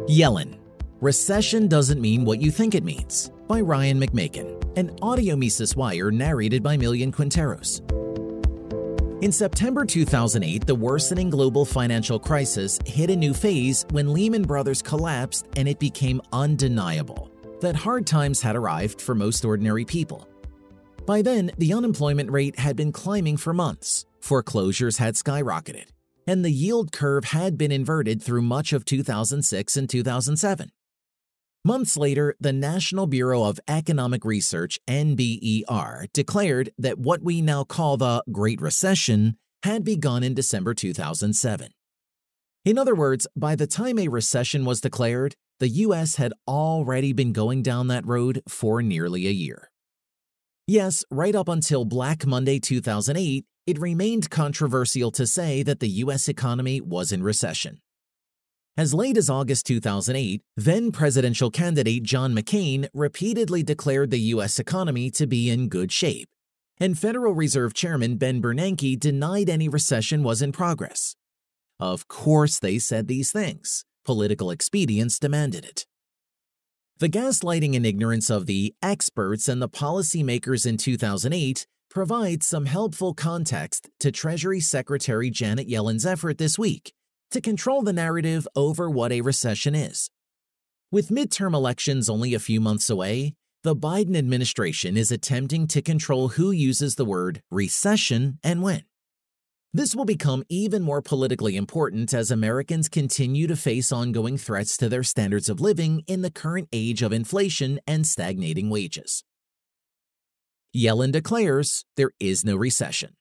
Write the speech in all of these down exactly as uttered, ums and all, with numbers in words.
Yellen. Recession Doesn't Mean What You Think It Means by Ryan McMakin, an audio Mises Wire narrated by Millian Quinteros. In September two thousand eight, the worsening global financial crisis hit a new phase when Lehman Brothers collapsed, and it became undeniable that hard times had arrived for most ordinary people. By then, the unemployment rate had been climbing for months, foreclosures had skyrocketed, and the yield curve had been inverted through much of two thousand six and two thousand seven. Months later, the National Bureau of Economic Research, N B E R, declared that what we now call the Great Recession had begun in December two thousand seven. In other words, by the time a recession was declared, the U S had already been going down that road for nearly a year. Yes, right up until Black Monday two thousand eight, it remained controversial to say that the U S economy was in recession. As late as August two thousand eight, then presidential candidate John McCain repeatedly declared the U S economy to be in good shape, and Federal Reserve Chairman Ben Bernanke denied any recession was in progress. Of course they said these things. Political expedience demanded it. The gaslighting and ignorance of the experts and the policymakers in two thousand eight provides some helpful context to Treasury Secretary Janet Yellen's effort this week to control the narrative over what a recession is. With midterm elections only a few months away, the Biden administration is attempting to control who uses the word recession and when. This will become even more politically important as Americans continue to face ongoing threats to their standards of living in the current age of inflation and stagnating wages. Yellen declares there is no recession.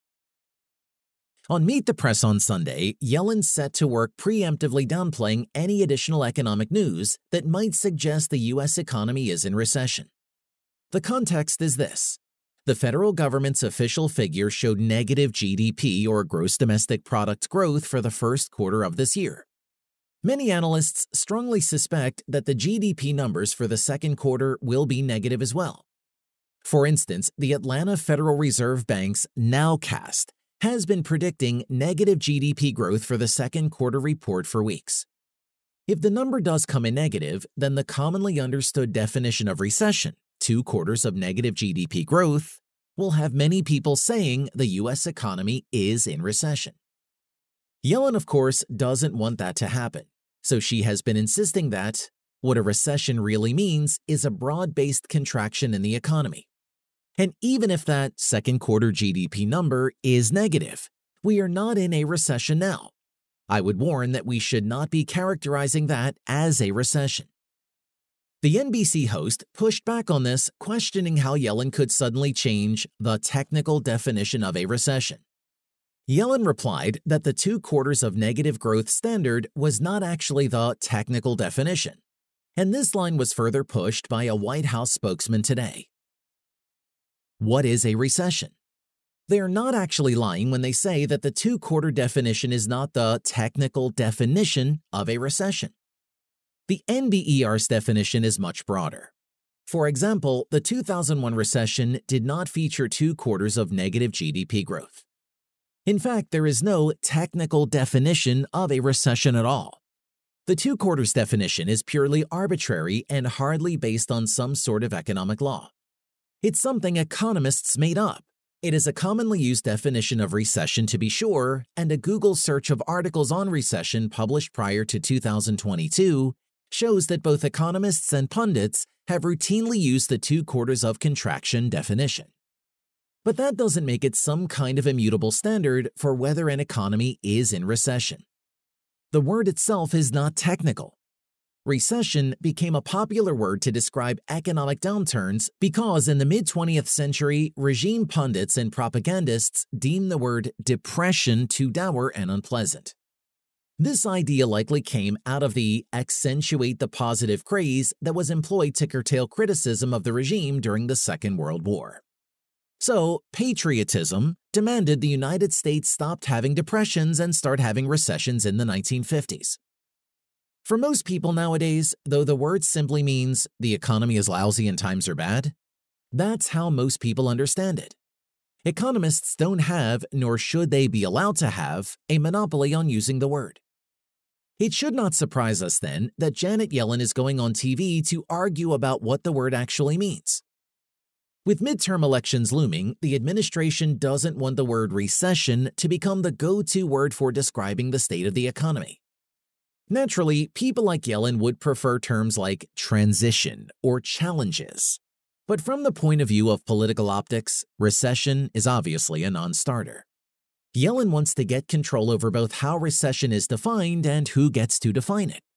On Meet the Press on Sunday, Yellen set to work preemptively downplaying any additional economic news that might suggest the U S economy is in recession. The context is this. The federal government's official figure showed negative G D P, or gross domestic product, growth for the first quarter of this year. Many analysts strongly suspect that the G D P numbers for the second quarter will be negative as well. For instance, the Atlanta Federal Reserve Bank's Nowcast has been predicting negative G D P growth for the second quarter report for weeks. If the number does come in negative, then the commonly understood definition of recession, two quarters of negative G D P growth, will have many people saying the U S economy is in recession. Yellen, of course, doesn't want that to happen, so she has been insisting that what a recession really means is a broad-based contraction in the economy. And even if that second quarter G D P number is negative, we are not in a recession now. I would warn that we should not be characterizing that as a recession. The N B C host pushed back on this, questioning how Yellen could suddenly change the technical definition of a recession. Yellen replied that the two quarters of negative growth standard was not actually the technical definition, and this line was further pushed by a White House spokesman today. What is a recession? They are not actually lying when they say that the two-quarter definition is not the technical definition of a recession. The N B E R's definition is much broader. For example, the two thousand one recession did not feature two quarters of negative G D P growth. In fact, there is no technical definition of a recession at all. The two quarters definition is purely arbitrary and hardly based on some sort of economic law. It's something economists made up. It is a commonly used definition of recession, to be sure, and a Google search of articles on recession published prior to two thousand twenty-two shows that both economists and pundits have routinely used the two quarters of contraction definition. But that doesn't make it some kind of immutable standard for whether an economy is in recession. The word itself is not technical. Recession became a popular word to describe economic downturns because in the mid-twentieth century, regime pundits and propagandists deemed the word depression too dour and unpleasant. This idea likely came out of the accentuate the positive craze that was employed to curtail criticism of the regime during the Second World War. So, patriotism demanded the United States stopped having depressions and start having recessions in the nineteen fifties. For most people nowadays, though the word simply means the economy is lousy and times are bad, that's how most people understand it. Economists don't have, nor should they be allowed to have, a monopoly on using the word. It should not surprise us then that Janet Yellen is going on T V to argue about what the word actually means. With midterm elections looming, the administration doesn't want the word recession to become the go-to word for describing the state of the economy. Naturally, people like Yellen would prefer terms like transition or challenges. But from the point of view of political optics, recession is obviously a non-starter. Yellen wants to get control over both how recession is defined and who gets to define it.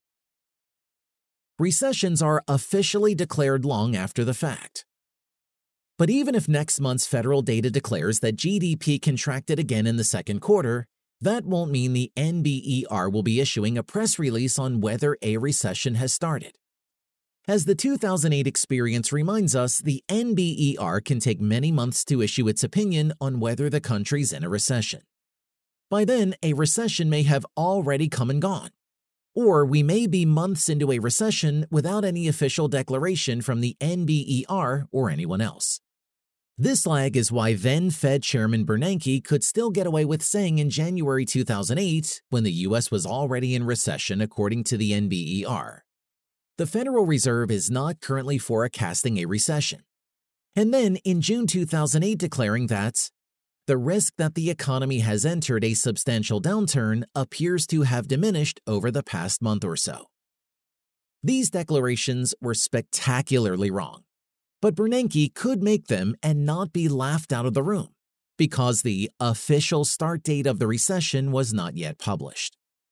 Recessions are officially declared long after the fact. But even if next month's federal data declares that G D P contracted again in the second quarter, that won't mean the N B E R will be issuing a press release on whether a recession has started. As the two thousand eight experience reminds us, the N B E R can take many months to issue its opinion on whether the country's in a recession. By then, a recession may have already come and gone. Or we may be months into a recession without any official declaration from the N B E R or anyone else. This lag is why then Fed Chairman Bernanke could still get away with saying in January two thousand eight, when the U S was already in recession according to the N B E R. The Federal Reserve is not currently forecasting a recession. And then in June two thousand eight declaring that the risk that the economy has entered a substantial downturn appears to have diminished over the past month or so. These declarations were spectacularly wrong, but Bernanke could make them and not be laughed out of the room because the official start date of the recession was not yet published.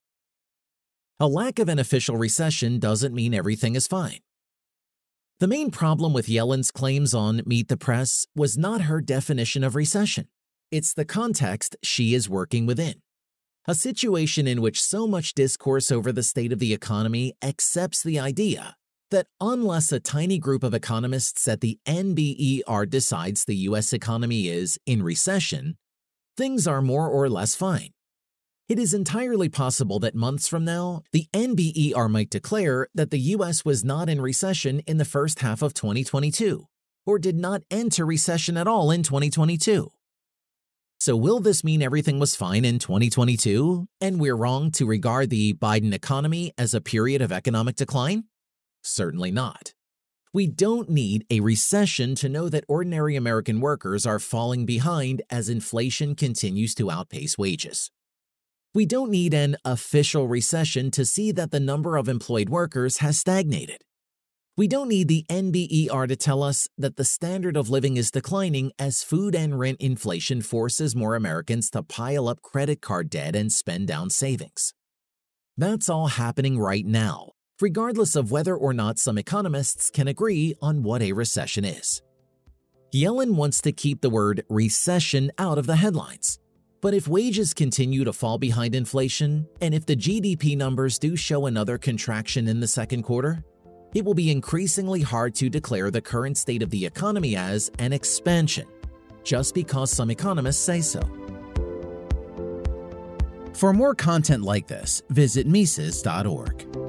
A lack of an official recession doesn't mean everything is fine. The main problem with Yellen's claims on Meet the Press was not her definition of recession. It's the context she is working within. A situation in which so much discourse over the state of the economy accepts the idea that unless a tiny group of economists at the N B E R decides the U S economy is in recession, things are more or less fine. It is entirely possible that months from now, the N B E R might declare that the U S was not in recession in the first half of twenty twenty-two, or did not enter recession at all in twenty twenty-two. So will this mean everything was fine in twenty twenty-two, and we're wrong to regard the Biden economy as a period of economic decline? Certainly not. We don't need a recession to know that ordinary American workers are falling behind as inflation continues to outpace wages. We don't need an official recession to see that the number of employed workers has stagnated. We don't need the N B E R to tell us that the standard of living is declining as food and rent inflation forces more Americans to pile up credit card debt and spend down savings. That's all happening right now, regardless of whether or not some economists can agree on what a recession is. Yellen wants to keep the word recession out of the headlines. But if wages continue to fall behind inflation, and if the G D P numbers do show another contraction in the second quarter, it will be increasingly hard to declare the current state of the economy as an expansion, just because some economists say so. For more content like this, visit Mises dot org.